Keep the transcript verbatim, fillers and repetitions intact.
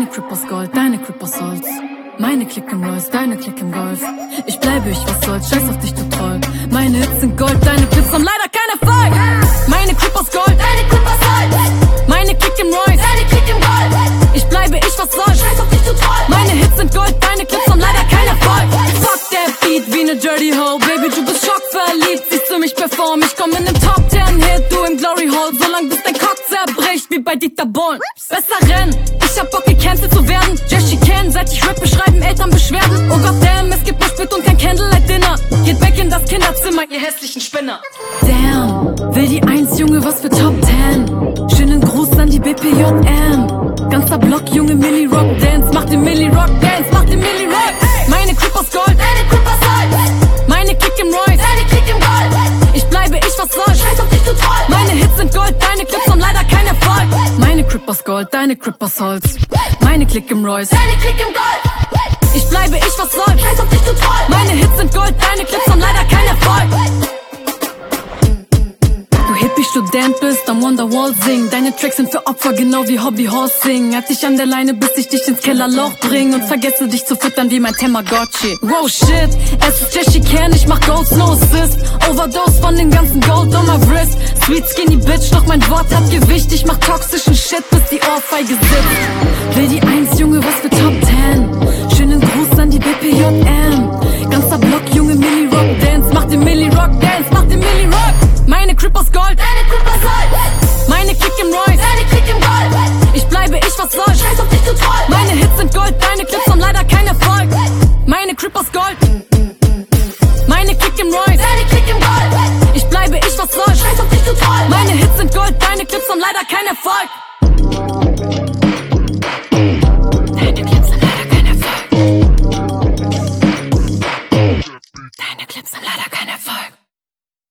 Meine Crip aus Gold, deine Crip aus Holz. Meine Clique im Royce, deine Clique im Golf. Ich bleibe, ich was soll's, scheiß auf dich, du Troll. Meine Hits sind Gold, deine Clips haben leider keinen Erfolg. Meine Crip aus Gold, deine Crip aus Holz. Meine Clique im Royce, deine Clique im Golf. Ich bleibe, ich was soll's, scheiß auf dich, du Troll. Meine Hits sind Gold, deine Clips haben leider keinen Erfolg. Fuck der Beat wie ne Dirty Ho. Baby, du bist schockverliebt, siehst du mich performen. Ich komm in den Top Ten Hit, du im Glory Hole. Solange bis dein Cock zerbricht, wie bei Dieter Bohlen. Besser rennen, ich hab Bock gecancelt zu werden. Jessie Ken, seit ich Rap beschreiben, Eltern Beschwerden. Oh Gott damn, es gibt Moshpit und kein Candlelight Dinner. Geht weg in das Kinderzimmer, ihr hässlichen Spinner. Damn, will die Eins, Junge, was für Top Ten. Schönen Gruß an die B P J M. Ganzer Block, Junge, Milli Rock Dance. Mach den Milli Rock Dance, mach den Milli Rock. Meine Crip aus Gold, deine Crip aus Gold. Meine Clique im Royce, deine Clique im Gold. Ich bleibe, ich was soll, scheiß auf dich, du Troll. Meine Hits sind Gold, deine Clips haben leider keinen Erfolg. Meine Crip aus Gold, deine Crip aus Holz. Meine Clique im Royce, deine Clique im Gold. Ich bleibe, ich was soll, scheiß auf dich, du Troll. Meine Hits sind Gold, deine Clips haben leider keinen Erfolg. Du Hippie-Student bist, am Wonderwall sing. Deine Tracks sind für Opfer, genau wie Hobbyhorsing. Halt dich an der Leine, bis ich dich ins Kellerloch bring. Und vergesse dich zu füttern wie mein Tamagotchi. Wow, shit, es ist Jessie Ken, ich mach Ghost, no assist. Overdose von dem ganzen Gold on my wrist. Sweet skinny bitch, doch mein Wort hat Gewicht. Ich mach toxischen Shit, bis die Ohrfeige sitzt. Will die Eins, Junge, was für Top Ten. Schönen Gruß an die B P J M. Ganzer Block, Junge, Milli Rock Dance. Mach den Milli Rock Dance, mach den Milli Rock. Meine Crip aus Gold, deine Crip aus Gold. Meine Clique im Royce, deine Clique im Gold. Ich bleibe, ich was soll, scheiß auf dich, du Troll. Meine Hits sind Gold, deine Clips haben leider keinen Erfolg. Meine Crip aus Gold. Meine Clique im Royce, deine Clique im Gold. Ich bleibe, ich was soll, scheiß auf dich, du Troll. Meine Hits sind Gold, deine Clips haben leider keinen Erfolg. Deine Clips haben leider keinen Erfolg. Deine Clips haben leider keinen Erfolg.